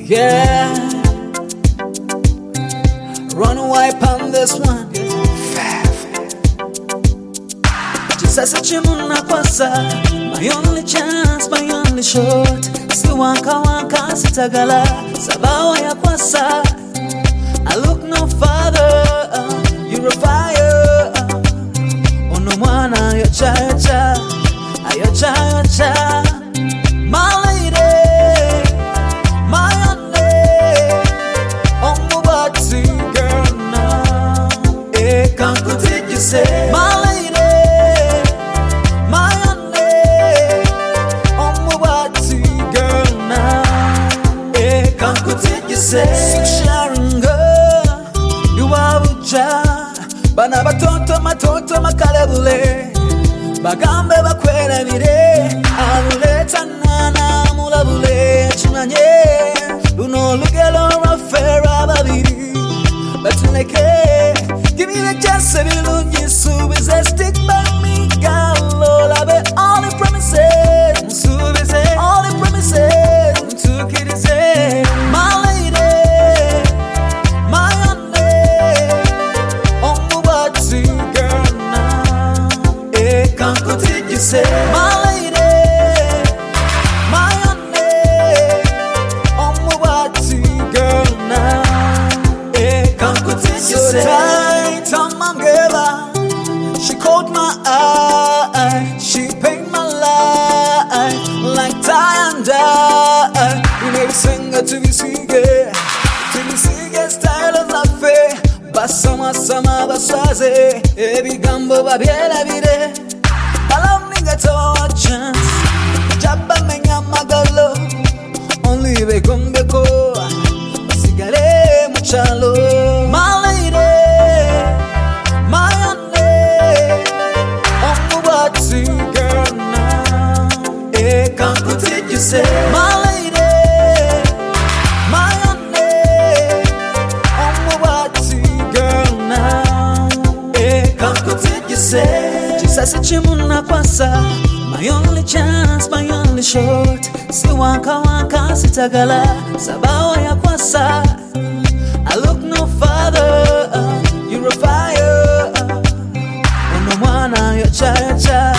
Yeah, run wipe on this one. Jesus achimuna kwasa, my only chance, my only shot. Si wanka sitagala, sabawa ya kwasa. I look no farther, you're a fire. Ono mwana yocha, ayocha. My lady, my only, omubati girl now. Can't put it, you say. My lady, my only, omubati girl now. Can't put it, you say. Six Sharon girl, you are uja. Bana batoto matoto makalebule. Bagambe bakwera bire, aluleta nana mulabule chimanye. Luno lugelo rafera babiri, batuneke. Give me the chance to be lungi subize, stick by me, galo labe all the promises. Subize all the promises. Tukirize, my lady, my only, omubati girl now. Can't put it, you say. My lady, my only, omubati girl now. Can't put it, you say. So tight on my girl, she caught my eye, she paid my life like tie and dye. We made a singer to be singer style of life. Basama basaze, ebi gambo babiela bide. Allow me get a chance. Jabba menya magalo, only be kumbeko. Sigare muchalo, my lady, my only, omubati girl now. Can't put it, you say. My lady, my only, omubati girl now. Can't put it, you say. Jesus achimuna kwasa, my only chance, my only shot. Si wanka sitagala, sabawa ya kwasa. I look no farther, you're a fire. Ono mwana yocha.